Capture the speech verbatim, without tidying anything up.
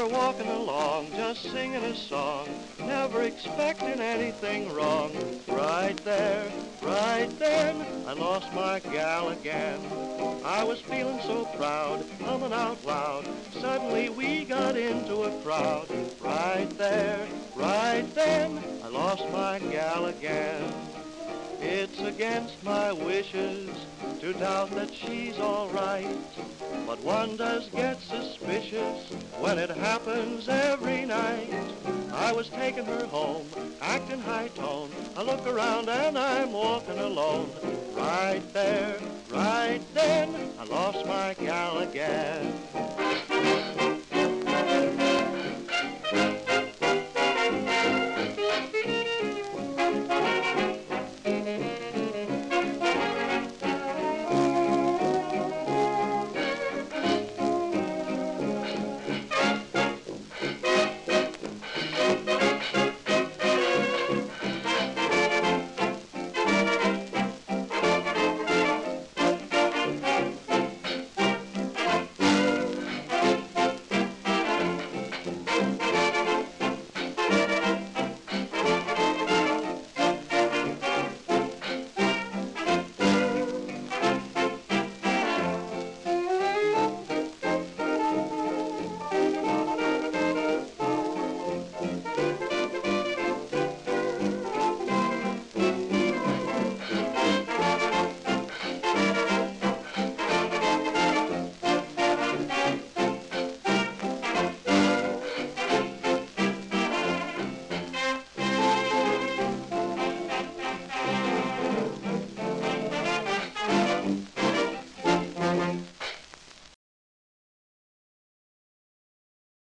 we're walking along, just singing a song, never expecting anything wrong. Right there, right then, I lost my gal again. I was feeling so proud, humming out loud. Suddenly we got into a crowd. Right there, right then, I lost my gal again. It's against my wishes to doubt that she's all right, but one does get suspicious when it happens every night. I was taking her home, acting high tone. I look around and I'm walking alone. Right there, right then, I lost my gal again.